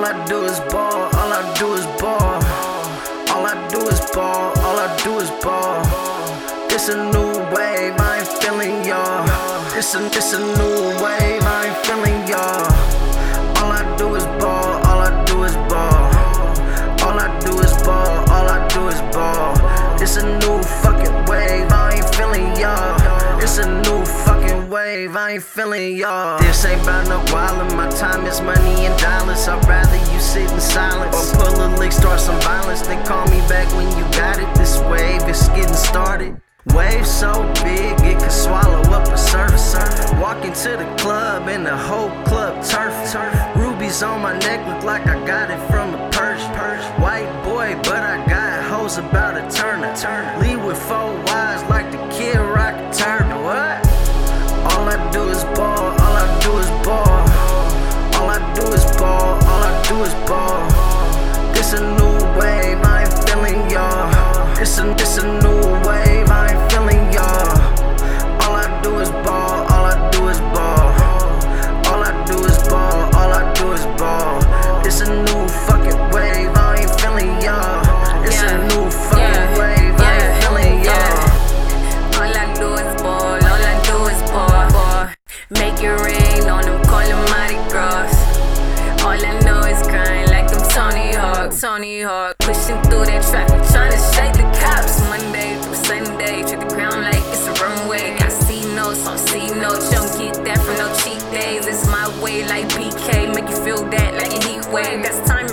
All I do is ball, all I do is ball. All I do is ball, all I do is ball. It's a new wave, I ain't feeling y'all. It's a new wave, I ain't feeling y'all. All I do is ball, all I do is ball. All I do is ball, all I do is ball. It's a new fucking wave, I ain't feeling y'all. It's a new fucking wave, I ain't feeling y'all. This ain't about no wildin', my time is money and dollars. I'd rather you sit in silence or pull a lick, start some violence. Then call me back when you got it. This wave is getting started. Wave so big it could swallow up a surf. Walk into the club and the whole club turf. Rubies on my neck look like I got it from a purse. White boy, but I got hoes about to turn. Lead with 4 Ys like the Kid Rock turtle. What? All I do is ball, all I do is ball. All I do is ball, all I do is ball. It's a new wave, I ain't feeling y'all. It's a new wave, I ain't feeling y'all. All I do is ball, all I do is ball. All I do is ball, all I do is ball. It's a new fucking wave, I ain't feeling y'all. It's a new fucking wave, I ain't feeling y'all. All I do is ball, all I do is ball. Make it rain on them, call them Mardi Gras. All I know is grind like I'm Tony Hawk, pushing through that traffic, trying to shake the cops. Monday through Sunday, treat the ground like it's a runway. Got C notes on C notes, you don't get that from no cheat days. It's my way like BK, make you feel that like a heat wave. That's time